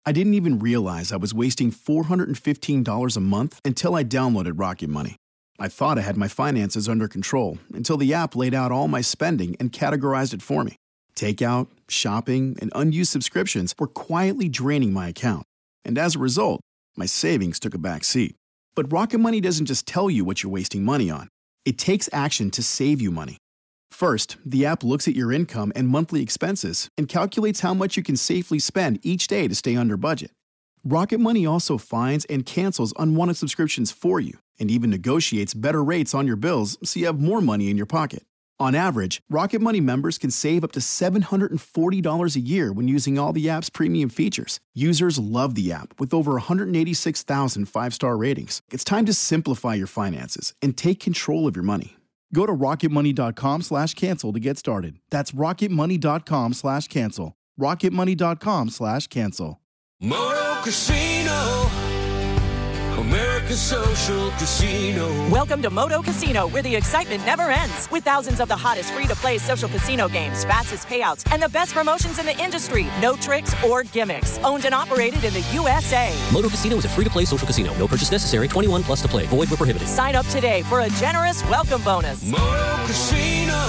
I didn't even realize I was wasting $415 a month until I downloaded Rocket Money. I thought I had my finances under control until the app laid out all my spending and categorized it for me. Takeout, shopping, and unused subscriptions were quietly draining my account. And as a result, my savings took a back seat. But Rocket Money doesn't just tell you what you're wasting money on. It takes action to save you money. First, the app looks at your income and monthly expenses and calculates how much you can safely spend each day to stay under budget. Rocket Money also finds and cancels unwanted subscriptions for you and even negotiates better rates on your bills so you have more money in your pocket. On average, Rocket Money members can save up to $740 a year when using all the app's premium features. Users love the app with over 186,000 five-star ratings. It's time to simplify your finances and take control of your money. Go to rocketmoney.com/cancel to get started. That's rocketmoney.com/cancel. rocketmoney.com/cancel. Moto Casino, America's social casino. Welcome to Moto Casino, where the excitement never ends. With thousands of the hottest free-to-play social casino games, fastest payouts, and the best promotions in the industry. No tricks or gimmicks. Owned and operated in the USA. Moto Casino is a free-to-play social casino. No purchase necessary. 21 plus to play. Void where prohibited. Sign up today for a generous welcome bonus. Moto Casino,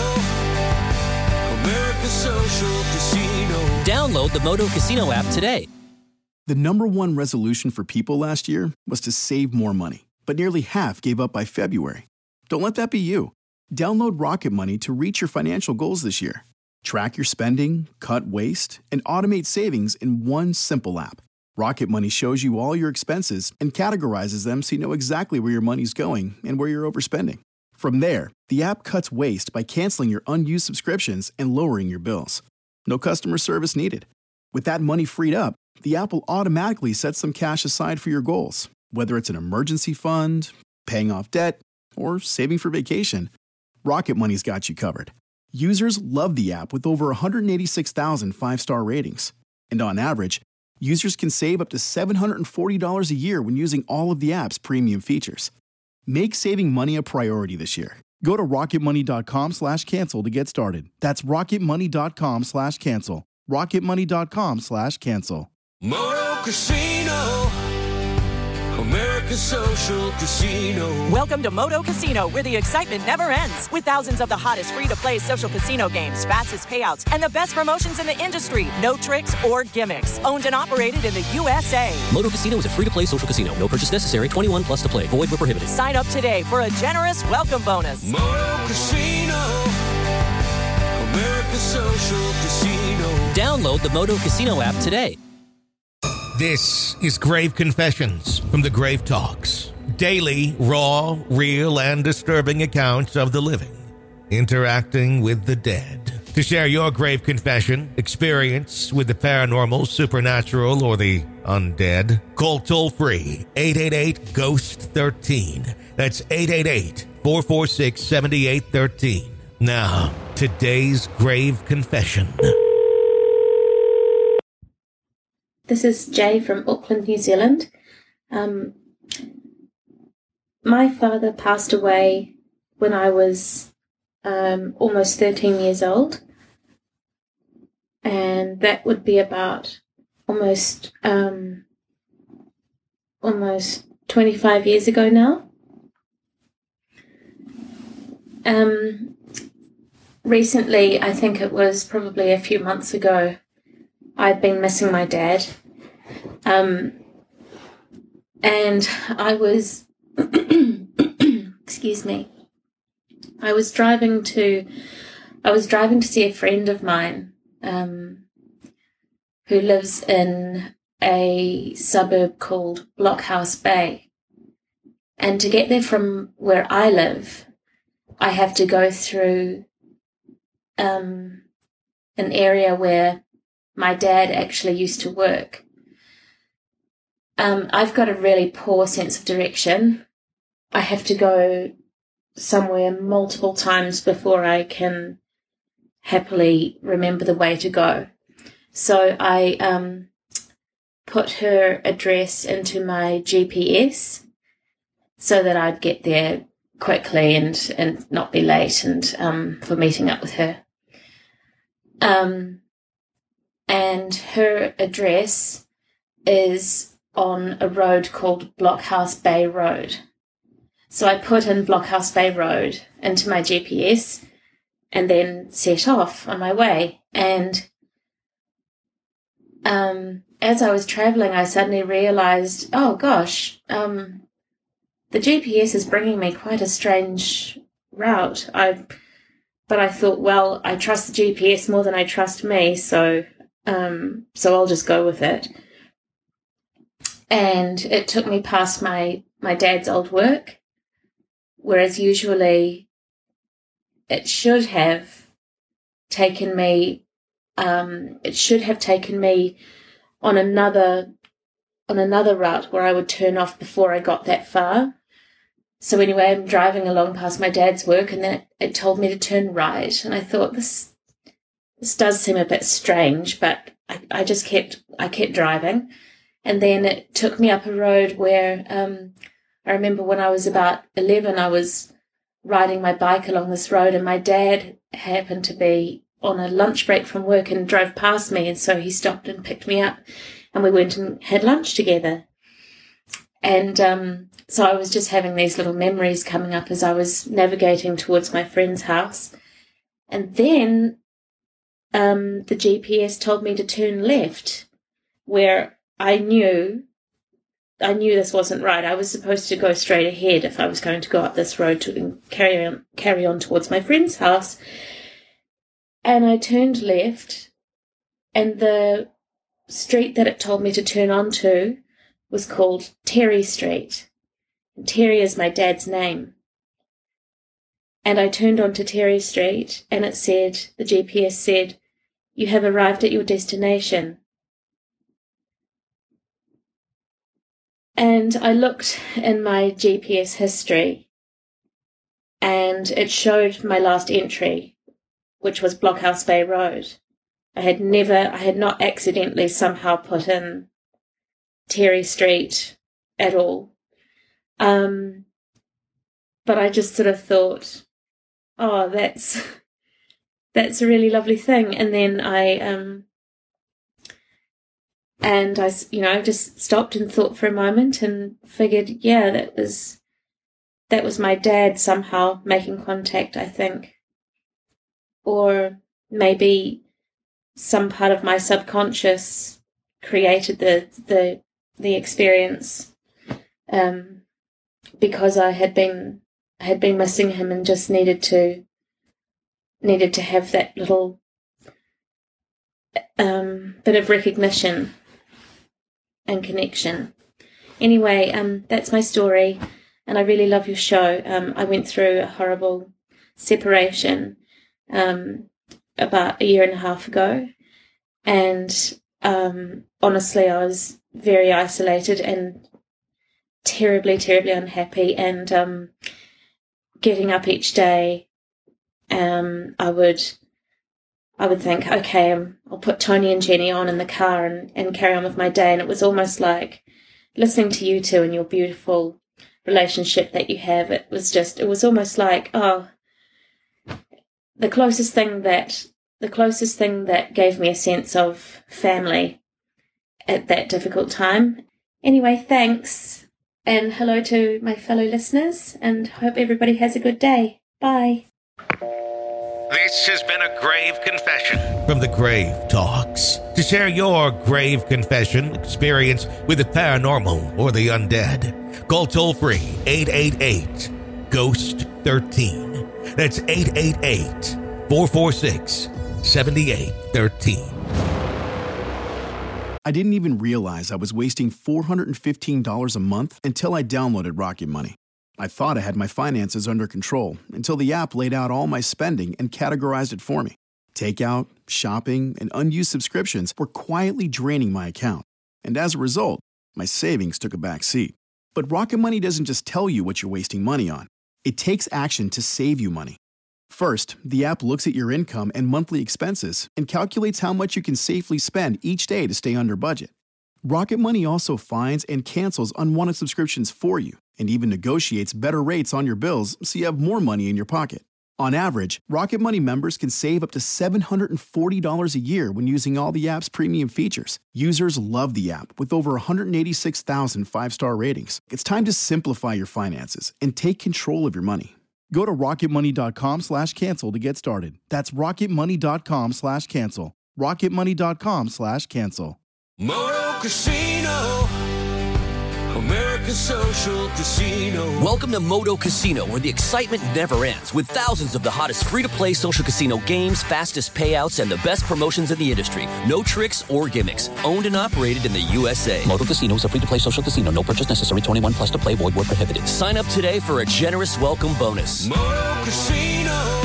America's social casino. Download the Moto Casino app today. The number one resolution for people last year was to save more money, but nearly half gave up by February. Don't let that be you. Download Rocket Money to reach your financial goals this year. Track your spending, cut waste, and automate savings in one simple app. Rocket Money shows you all your expenses and categorizes them so you know exactly where your money's going and where you're overspending. From there, the app cuts waste by canceling your unused subscriptions and lowering your bills. No customer service needed. With that money freed up, the app will automatically set some cash aside for your goals, whether it's an emergency fund, paying off debt, or saving for vacation. Rocket Money's got you covered. Users love the app with over 186,000 five-star ratings. And on average, users can save up to $740 a year when using all of the app's premium features. Make saving money a priority this year. Go to rocketmoney.com/cancel to get started. That's rocketmoney.com/cancel. rocketmoney.com/cancel. Moto Casino, America's social casino. Welcome to Moto Casino, where the excitement never ends. With thousands of the hottest free-to-play social casino games, fastest payouts, and the best promotions in the industry. No tricks or gimmicks. Owned and operated in the USA. Moto Casino is a free-to-play social casino. No purchase necessary. 21 plus to play. Void where prohibited. Sign up today for a generous welcome bonus. Moto Casino, America's social casino. Download the Moto Casino app today. This is Grave Confessions from the Grave Talks. Daily, raw, real, and disturbing accounts of the living interacting with the dead. To share your grave confession, experience with the paranormal, supernatural, or the undead, call toll-free 888-GHOST-13. That's 888-446-7813. Now, today's grave confession. This is Jay from Auckland, New Zealand. My father passed away when I was almost 13 years old. And that would be about almost 25 years ago now. Recently, I think it was probably a few months ago, I'd been missing my dad. And I was, excuse me, I was driving to see a friend of mine, who lives in a suburb called Blockhouse Bay. And to get there from where I live, I have to go through, an area where my dad actually used to work. I've got a really poor sense of direction. I have to go somewhere multiple times before I can happily remember the way to go. So I put her address into my GPS so that I'd get there quickly and not be late and for meeting up with her. And her address is on a road called Blockhouse Bay Road. So I put in Blockhouse Bay Road into my GPS and then set off on my way. And as I was travelling, I suddenly realised, oh gosh, the GPS is bringing me quite a strange route. But I thought, well, I trust the GPS more than I trust me, so I'll just go with it. And it took me past my dad's old work, whereas usually it should have taken me on another route where I would turn off before I got that far. So anyway, I'm driving along past my dad's work, and then it told me to turn right. And I thought, this does seem a bit strange, but I kept driving. And then it took me up a road where I remember when I was about 11, I was riding my bike along this road, and my dad happened to be on a lunch break from work and drove past me, and so he stopped and picked me up, and we went and had lunch together. And so I was just having these little memories coming up as I was navigating towards my friend's house. And then the GPS told me to turn left, where I knew this wasn't right. I was supposed to go straight ahead if I was going to go up this road and carry on towards my friend's house. And I turned left, and the street that it told me to turn onto was called Terry Street. And Terry is my dad's name. And I turned onto Terry Street, and the GPS said, "You have arrived at your destination." And I looked in my GPS history, and it showed my last entry, which was Blockhouse Bay Road. I had not accidentally somehow put in Terry Street at all. But I just sort of thought, oh, that's a really lovely thing. And then I just stopped and thought for a moment and figured, yeah, that was my dad somehow making contact, I think. Or maybe some part of my subconscious created the experience, because I had been missing him and just needed to have that little bit of recognition and connection. Anyway, that's my story, and I really love your show. I went through a horrible separation about 1.5 years ago, and honestly, I was very isolated and terribly, terribly unhappy. And getting up each day, I would think, okay, I'll put Tony and Jenny on in the car and carry on with my day. And it was almost like listening to you two and your beautiful relationship that you have. It was almost like, oh, the closest thing that gave me a sense of family at that difficult time. Anyway, thanks, and hello to my fellow listeners, and hope everybody has a good day. Bye. This has been a grave confession from the Grave Talks. To share your grave confession experience with the paranormal or the undead, call toll-free 888-GHOST-13. That's 888-446-7813. I didn't even realize I was wasting $415 a month until I downloaded Rocket Money. I thought I had my finances under control until the app laid out all my spending and categorized it for me. Takeout, shopping, and unused subscriptions were quietly draining my account. And as a result, my savings took a back seat. But Rocket Money doesn't just tell you what you're wasting money on. It takes action to save you money. First, the app looks at your income and monthly expenses and calculates how much you can safely spend each day to stay under budget. Rocket Money also finds and cancels unwanted subscriptions for you and even negotiates better rates on your bills so you have more money in your pocket. On average, Rocket Money members can save up to $740 a year when using all the app's premium features. Users love the app with over 186,000 five-star ratings. It's time to simplify your finances and take control of your money. Go to rocketmoney.com/cancel to get started. That's rocketmoney.com/cancel. rocketmoney.com/cancel. Moto Casino, America's social casino. Welcome to Moto Casino, where the excitement never ends, with thousands of the hottest free-to-play social casino games, fastest payouts, and the best promotions in the industry. No tricks or gimmicks. Owned and operated in the USA. Moto Casino is a free-to-play social casino. No purchase necessary. 21 plus to play. Void where prohibited. Sign up today for a generous welcome bonus. Moto Casino,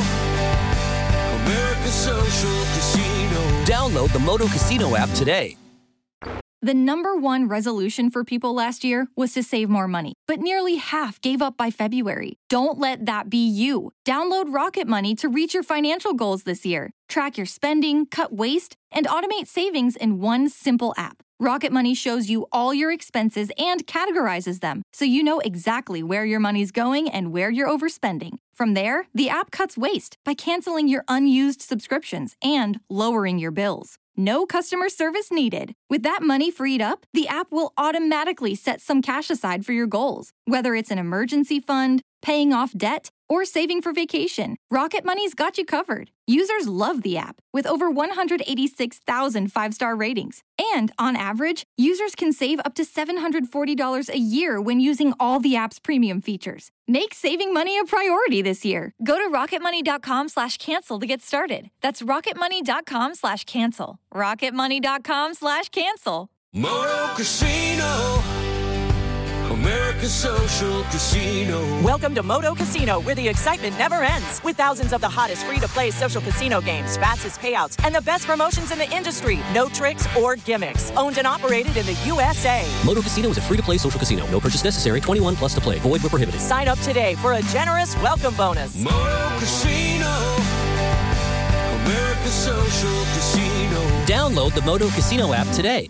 America's social casino. Download the Moto Casino app today. The number one resolution for people last year was to save more money, but nearly half gave up by February. Don't let that be you. Download Rocket Money to reach your financial goals this year. Track your spending, cut waste, and automate savings in one simple app. Rocket Money shows you all your expenses and categorizes them, so you know exactly where your money's going and where you're overspending. From there, the app cuts waste by canceling your unused subscriptions and lowering your bills. No customer service needed. With that money freed up, the app will automatically set some cash aside for your goals, whether it's an emergency fund, paying off debt, or saving for vacation. Rocket Money's got you covered. Users love the app, with over 186,000 five-star ratings. And on average, users can save up to $740 a year when using all the app's premium features. Make saving money a priority this year. Go to rocketmoney.com/cancel to get started. That's rocketmoney.com/cancel. rocketmoney.com/cancel. Moto Casino, America's social casino. Welcome to Moto Casino, where the excitement never ends. With thousands of the hottest free-to-play social casino games, fastest payouts, and the best promotions in the industry. No tricks or gimmicks. Owned and operated in the USA. Moto Casino is a free-to-play social casino. No purchase necessary. 21 plus to play. Void where prohibited. Sign up today for a generous welcome bonus. Moto Casino, America's social casino. Download the Moto Casino app today.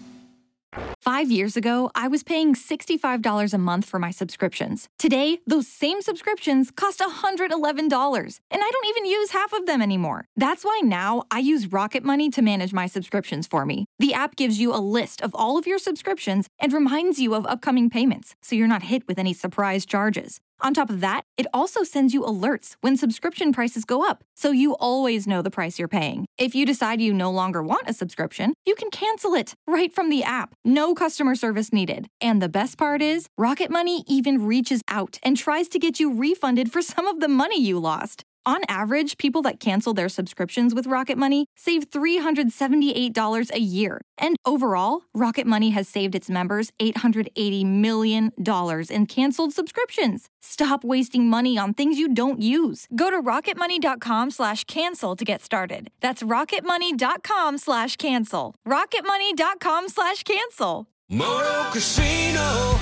5 years ago, I was paying $65 a month for my subscriptions. Today, those same subscriptions cost $111, and I don't even use half of them anymore. That's why now I use Rocket Money to manage my subscriptions for me. The app gives you a list of all of your subscriptions and reminds you of upcoming payments, so you're not hit with any surprise charges. On top of that, it also sends you alerts when subscription prices go up, so you always know the price you're paying. If you decide you no longer want a subscription, you can cancel it right from the app. No customer service needed. And the best part is, Rocket Money even reaches out and tries to get you refunded for some of the money you lost. On average, people that cancel their subscriptions with Rocket Money save $378 a year. And overall, Rocket Money has saved its members $880 million in canceled subscriptions. Stop wasting money on things you don't use. Go to rocketmoney.com/cancel to get started. That's rocketmoney.com/cancel. rocketmoney.com/cancel. Moto Casino,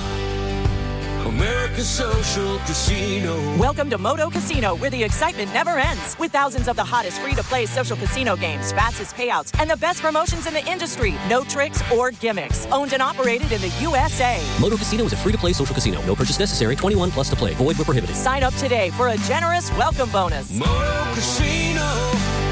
America's social casino. Welcome to Moto Casino, where the excitement never ends. With thousands of the hottest free-to-play social casino games, fastest payouts, and the best promotions in the industry. No tricks or gimmicks. Owned and operated in the USA. Moto Casino is a free-to-play social casino. No purchase necessary. 21 plus to play. Void where prohibited. Sign up today for a generous welcome bonus. Moto Casino,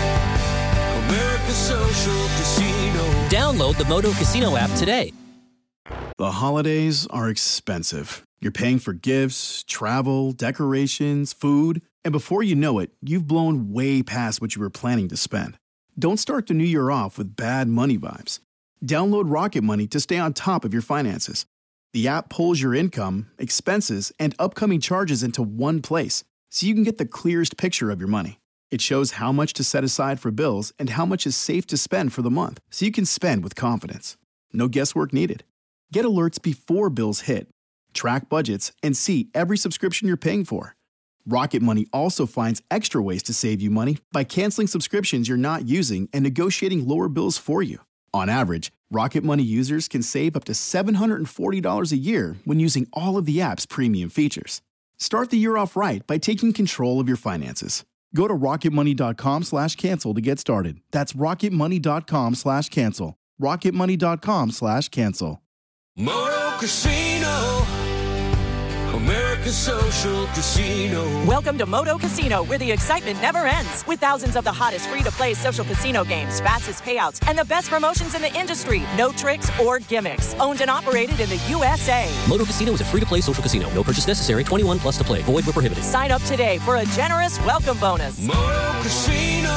America's social casino. Download the Moto Casino app today. The holidays are expensive. You're paying for gifts, travel, decorations, food, and before you know it, you've blown way past what you were planning to spend. Don't start the new year off with bad money vibes. Download Rocket Money to stay on top of your finances. The app pulls your income, expenses, and upcoming charges into one place, so you can get the clearest picture of your money. It shows how much to set aside for bills and how much is safe to spend for the month, so you can spend with confidence. No guesswork needed. Get alerts before bills hit. Track budgets, and see every subscription you're paying for. Rocket Money also finds extra ways to save you money by canceling subscriptions you're not using and negotiating lower bills for you. On average, Rocket Money users can save up to $740 a year when using all of the app's premium features. Start the year off right by taking control of your finances. Go to rocketmoney.com/cancel to get started. That's rocketmoney.com/cancel. rocketmoney.com/cancel. Moto Casino, America's Social Casino. Welcome to Moto Casino, where the excitement never ends. With thousands of the hottest free-to-play social casino games, fastest payouts, and the best promotions in the industry. No tricks or gimmicks. Owned and operated in the USA. Moto Casino is a free-to-play social casino. No purchase necessary. 21 plus to play. Void where prohibited. Sign up today for a generous welcome bonus. Moto Casino.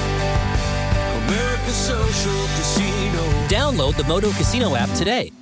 America's Social Casino. Download the Moto Casino app today.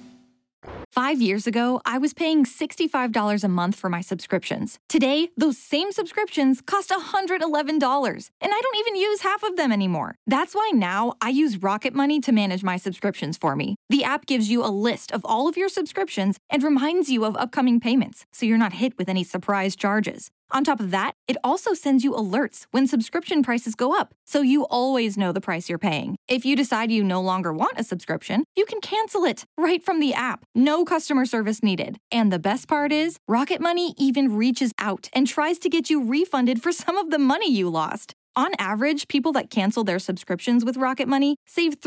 5 years ago, I was paying $65 a month for my subscriptions. Today, those same subscriptions cost $111, and I don't even use half of them anymore. That's why now I use Rocket Money to manage my subscriptions for me. The app gives you a list of all of your subscriptions and reminds you of upcoming payments, so you're not hit with any surprise charges. On top of that, it also sends you alerts when subscription prices go up, so you always know the price you're paying. If you decide you no longer want a subscription, you can cancel it right from the app. No customer service needed. And the best part is, Rocket Money even reaches out and tries to get you refunded for some of the money you lost. On average, people that cancel their subscriptions with Rocket Money save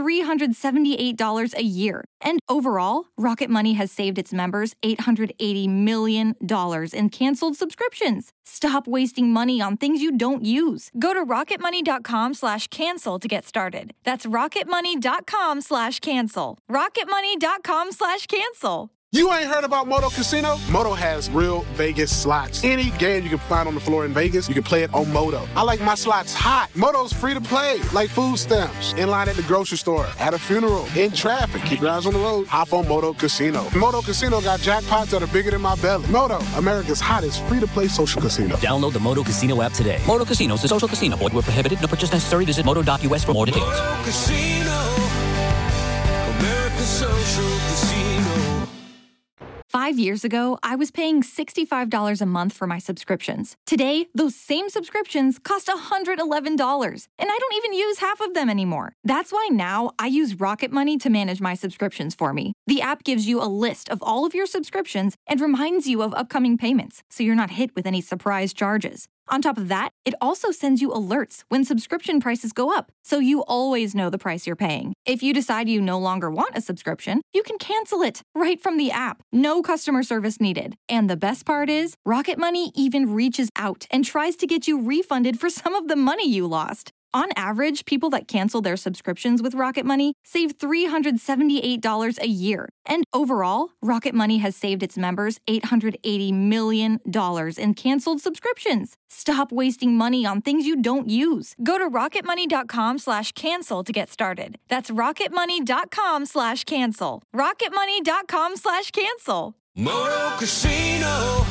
$378 a year. And overall, Rocket Money has saved its members $880 million in canceled subscriptions. Stop wasting money on things you don't use. Go to rocketmoney.com/cancel to get started. That's rocketmoney.com/cancel. rocketmoney.com/cancel. You ain't heard about Moto Casino? Moto has real Vegas slots. Any game you can find on the floor in Vegas, you can play it on Moto. I like my slots hot. Moto's free to play, like food stamps, in line at the grocery store, at a funeral, in traffic. Keep your eyes on the road. Hop on Moto Casino. Moto Casino got jackpots that are bigger than my belly. Moto, America's hottest free-to-play social casino. Download the Moto Casino app today. Moto Casino is a social casino. Void where prohibited. No purchase necessary. Visit moto.us for more details. Moto Casino. America's Social Casino. 5 years ago, I was paying $65 a month for my subscriptions. Today, those same subscriptions cost $111, and I don't even use half of them anymore. That's why now I use Rocket Money to manage my subscriptions for me. The app gives you a list of all of your subscriptions and reminds you of upcoming payments, so you're not hit with any surprise charges. On top of that, it also sends you alerts when subscription prices go up, so you always know the price you're paying. If you decide you no longer want a subscription, you can cancel it right from the app. No customer service needed. And the best part is, Rocket Money even reaches out and tries to get you refunded for some of the money you lost. On average, people that cancel their subscriptions with Rocket Money save $378 a year. And overall, Rocket Money has saved its members $880 million in canceled subscriptions. Stop wasting money on things you don't use. Go to rocketmoney.com/cancel to get started. That's rocketmoney.com/cancel. rocketmoney.com/cancel. Moto Casino.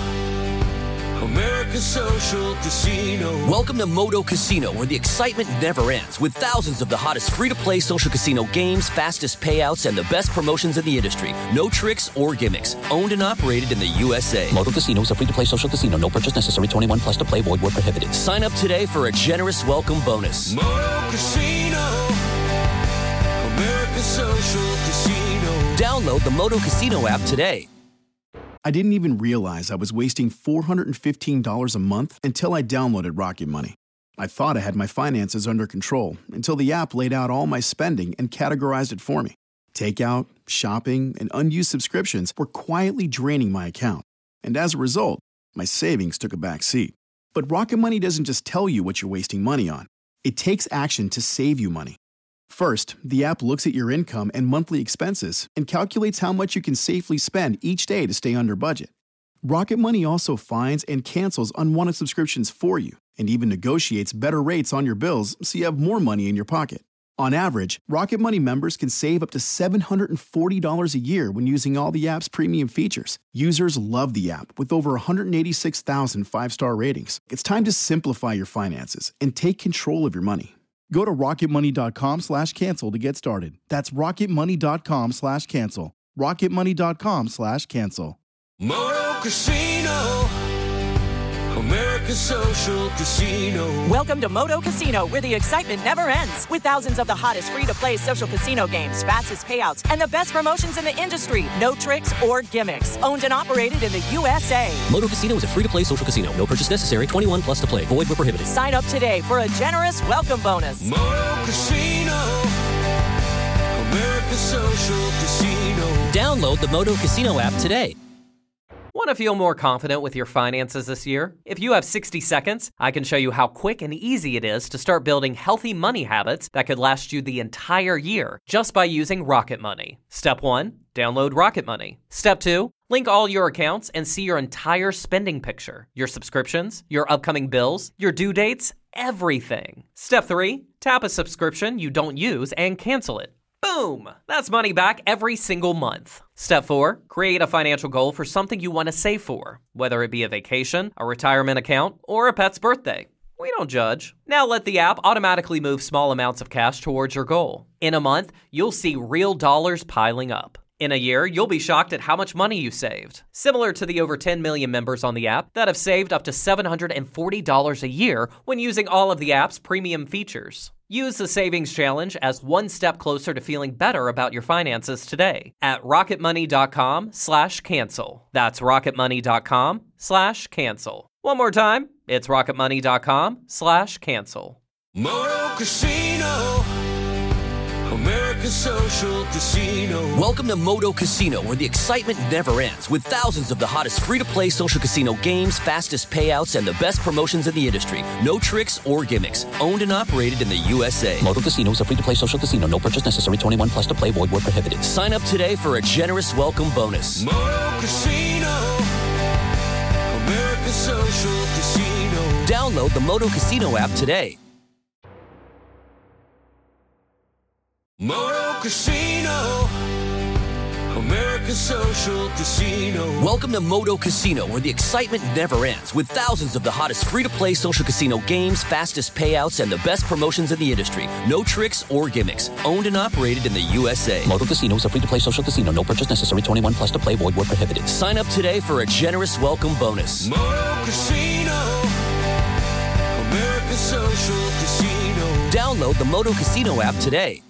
America's Social Casino. Welcome to Moto Casino, where the excitement never ends. With thousands of the hottest free-to-play social casino games, fastest payouts, and the best promotions in the industry. No tricks or gimmicks. Owned and operated in the USA. Moto Casino is a free-to-play social casino. No purchase necessary. 21 plus to play. Void where prohibited. Sign up today for a generous welcome bonus. Moto Casino. America's Social Casino. Download the Moto Casino app today. I didn't even realize I was wasting $415 a month until I downloaded Rocket Money. I thought I had my finances under control until the app laid out all my spending and categorized it for me. Takeout, shopping, and unused subscriptions were quietly draining my account. And as a result, my savings took a back seat. But Rocket Money doesn't just tell you what you're wasting money on. It takes action to save you money. First, the app looks at your income and monthly expenses and calculates how much you can safely spend each day to stay under budget. Rocket Money also finds and cancels unwanted subscriptions for you and even negotiates better rates on your bills so you have more money in your pocket. On average, Rocket Money members can save up to $740 a year when using all the app's premium features. Users love the app with over 186,000 five-star ratings. It's time to simplify your finances and take control of your money. Go to rocketmoney.com/cancel to get started. That's rocketmoney.com/cancel. rocketmoney.com/cancel. Moto Casino. America's Social Casino. Welcome to Moto Casino, where the excitement never ends. With thousands of the hottest free-to-play social casino games, fastest payouts, and the best promotions in the industry. No tricks or gimmicks. Owned and operated in the USA. Moto Casino is a free-to-play social casino. No purchase necessary. 21 plus to play. Void where prohibited. Sign up today for a generous welcome bonus. Moto Casino. America's Social Casino. Download the Moto Casino app today. Want to feel more confident with your finances this year? If you have 60 seconds, I can show you how quick and easy it is to start building healthy money habits that could last you the entire year just by using Rocket Money. Step 1, download Rocket Money. Step 2, link all your accounts and see your entire spending picture, your subscriptions, your upcoming bills, your due dates, everything. Step 3, tap a subscription you don't use and cancel it. Boom! That's money back every single month. Step 4, create a financial goal for something you want to save for, whether it be a vacation, a retirement account, or a pet's birthday. We don't judge. Now let the app automatically move small amounts of cash towards your goal. In a month, you'll see real dollars piling up. In a year, you'll be shocked at how much money you saved. Similar to the over 10 million members on the app that have saved up to $740 a year when using all of the app's premium features. Use the Savings Challenge as one step closer to feeling better about your finances today at rocketmoney.com/cancel. That's rocketmoney.com/cancel. One more time, it's rocketmoney.com/cancel. Moto Casino, America's social casino. Welcome to Moto Casino, where the excitement never ends, with thousands of the hottest free-to-play social casino games, fastest payouts, and the best promotions in the industry. No tricks or gimmicks. Owned and operated in the USA. Moto Casino is a free-to-play social casino. No purchase necessary. 21 plus to play. Void where prohibited. Sign up today for a generous welcome bonus. Moto Casino, America's social casino. Download the Moto Casino app today. Moto Casino, America's social casino. Welcome to Moto Casino, where the excitement never ends, with thousands of the hottest free-to-play social casino games, fastest payouts, and the best promotions in the industry. No tricks or gimmicks. Owned and operated in the USA. Moto Casino is a free-to-play social casino. No purchase necessary. 21 plus to play. Void where prohibited. Sign up today for a generous welcome bonus. Moto Casino, America's social casino. Download the Moto Casino app today.